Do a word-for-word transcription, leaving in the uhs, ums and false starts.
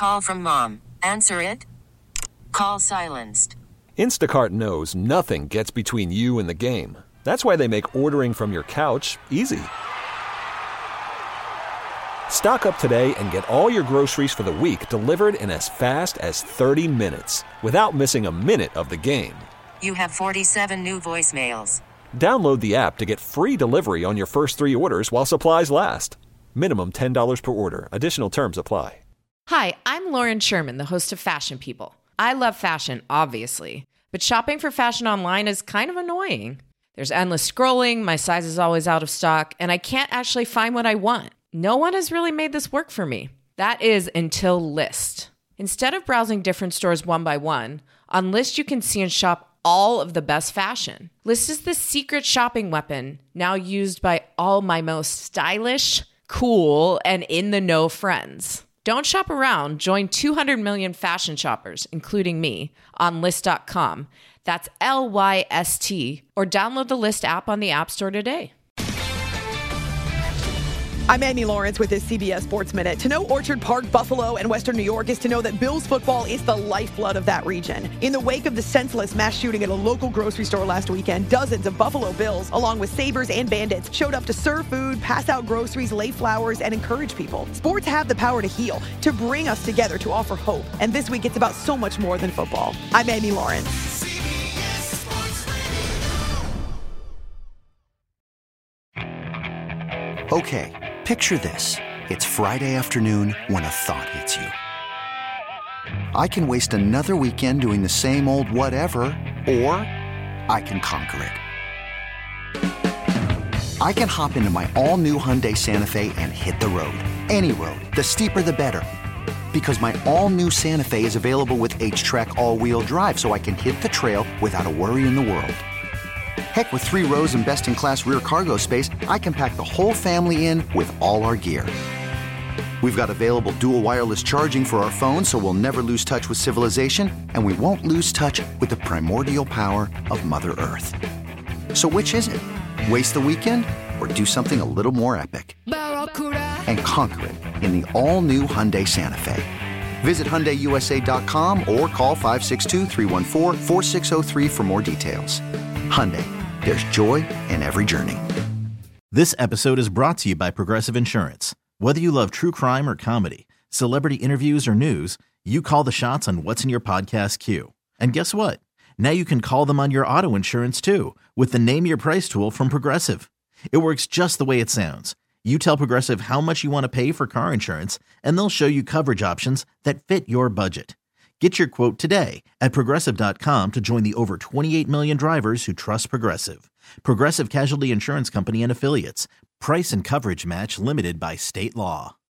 call from mom. Answer it. Call silenced. Instacart knows nothing gets between you and the game. That's why they make ordering from your couch easy. Stock up today and get all your groceries for the week delivered in as fast as thirty minutes without missing a minute of the game. You have forty-seven new voicemails. Download the app to get free delivery on your first three orders while supplies last. Minimum ten dollars per order. Additional terms apply. Hi, I'm Lauren Sherman, the host of Fashion People. I love fashion, obviously, but shopping for fashion online is kind of annoying. There's endless scrolling, my size is always out of stock, and I can't actually find what I want. No one has really made this work for me. That is until Lyst. Instead of browsing different stores one by one, on Lyst you can see and shop all of the best fashion. Lyst is the secret shopping weapon now used by all my most stylish, cool, and in-the-know friends. Don't shop around. Join two hundred million fashion shoppers, including me, on Lyst dot com. That's L Y S T, or download the Lyst app on the App Store today. I'm Amy Lawrence with this C B S Sports Minute. To know Orchard Park, Buffalo, and Western New York is to know that Bills football is the lifeblood of that region. In the wake of the senseless mass shooting at a local grocery store last weekend, dozens of Buffalo Bills, along with Sabres and Bandits, showed up to serve food, pass out groceries, lay flowers, and encourage people. Sports have the power to heal, to bring us together, to offer hope. And this week, it's about so much more than football. I'm Amy Lawrence. Okay. Picture this. It's Friday afternoon when a thought hits you. I can waste another weekend doing the same old whatever, or I can conquer it. I can hop into my all-new Hyundai Santa Fe and hit the road. Any road. The steeper, the better. Because my all-new Santa Fe is available with H-Track all-wheel drive, so I can hit the trail without a worry in the world. Heck, with three rows and best-in-class rear cargo space, I can pack the whole family in with all our gear. We've got available dual wireless charging for our phones, so we'll never lose touch with civilization, and we won't lose touch with the primordial power of Mother Earth. So which is it? Waste the weekend or do something a little more epic? And conquer it in the all-new Hyundai Santa Fe. Visit Hyundai U S A dot com or call five six two, three one four, four six zero three for more details. Hyundai, there's joy in every journey. This episode is brought to you by Progressive Insurance. Whether you love true crime or comedy, celebrity interviews or news, you call the shots on what's in your podcast queue. And guess what? Now you can call them on your auto insurance too with the Name Your Price tool from Progressive. It works just the way it sounds. You tell Progressive how much you want to pay for car insurance, and they'll show you coverage options that fit your budget. Get your quote today at Progressive dot com to join the over twenty-eight million drivers who trust Progressive. Progressive Casualty Insurance Company and Affiliates. Price and coverage match limited by state law.